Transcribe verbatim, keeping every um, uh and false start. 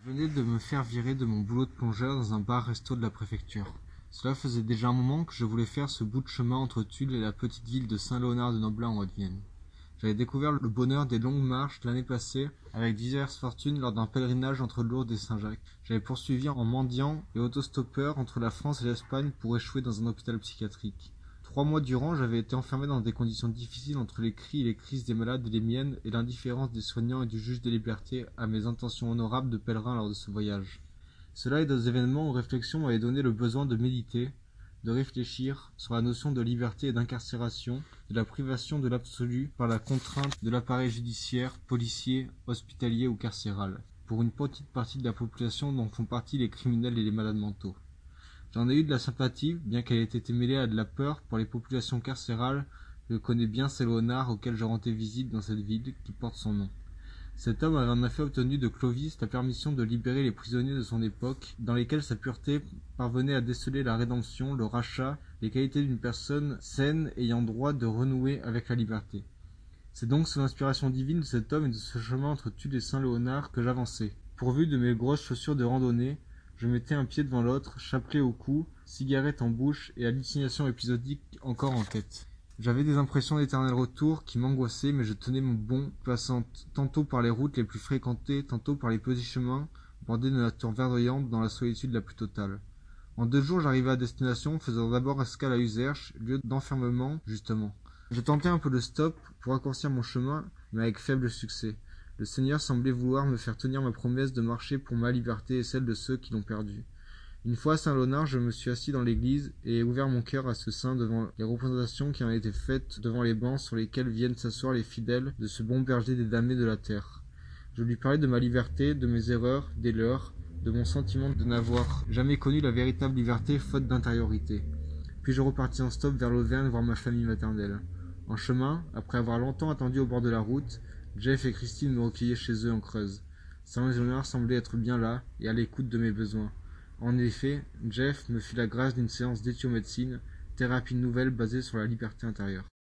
Je venais de me faire virer de mon boulot de plongeur dans un bar-resto de la préfecture. Cela faisait déjà un moment que je voulais faire ce bout de chemin entre Tulle et la petite ville de Saint-Léonard-de-Noblin en Haute-Vienne. J'avais découvert le bonheur des longues marches l'année passée avec diverses fortunes lors d'un pèlerinage entre Lourdes et Saint-Jacques. J'avais poursuivi en mendiant et autostoppeur entre la France et l'Espagne pour échouer dans un hôpital psychiatrique. Trois mois durant, j'avais été enfermé dans des conditions difficiles entre les cris et les crises des malades et les miennes et l'indifférence des soignants et du juge des libertés à mes intentions honorables de pèlerin lors de ce voyage. Cela et d'autres événements aux réflexions m'avaient donné le besoin de méditer, de réfléchir sur la notion de liberté et d'incarcération, de la privation de l'absolu par la contrainte de l'appareil judiciaire, policier, hospitalier ou carcéral, pour une petite partie de la population dont font partie les criminels et les malades mentaux. J'en ai eu de la sympathie, bien qu'elle ait été mêlée à de la peur pour les populations carcérales que connaît bien Saint-Léonard auquel je rendais visite dans cette ville qui porte son nom. Cet homme avait en effet obtenu de Clovis la permission de libérer les prisonniers de son époque, dans lesquels sa pureté parvenait à déceler la rédemption, le rachat, les qualités d'une personne saine ayant droit de renouer avec la liberté. C'est donc sous l'inspiration divine de cet homme et de ce chemin entre Tulle et Saint-Léonard que j'avançais. Pourvu de mes grosses chaussures de randonnée, je mettais un pied devant l'autre, chapelet au cou, cigarette en bouche et hallucination épisodique encore en tête. J'avais des impressions d'éternel retour qui m'angoissaient, mais je tenais mon bon, passant tantôt par les routes les plus fréquentées, tantôt par les petits chemins bordés de nature verdoyante dans la solitude la plus totale. En deux jours, j'arrivai à destination, faisant d'abord escale à Uzerche, lieu d'enfermement, justement. Je tentai un peu de stop pour raccourcir mon chemin, mais avec faible succès. Le Seigneur semblait vouloir me faire tenir ma promesse de marcher pour ma liberté et celle de ceux qui l'ont perdue. Une fois à Saint-Léonard, je me suis assis dans l'église et ai ouvert mon cœur à ce saint devant les représentations qui ont été faites devant les bancs sur lesquels viennent s'asseoir les fidèles de ce bon berger des damnés de la terre. Je lui parlais de ma liberté, de mes erreurs, des leurs, de mon sentiment de n'avoir jamais connu la véritable liberté faute d'intériorité. Puis je repartis en stop vers l'Auvergne voir ma famille maternelle. En chemin, après avoir longtemps attendu au bord de la route, Jeff et Christine me recueillaient chez eux en Creuse. Saint-Léonard semblait être bien là et à l'écoute de mes besoins. En effet, Jeff me fit la grâce d'une séance d'éthiomédecine, thérapie nouvelle basée sur la liberté intérieure.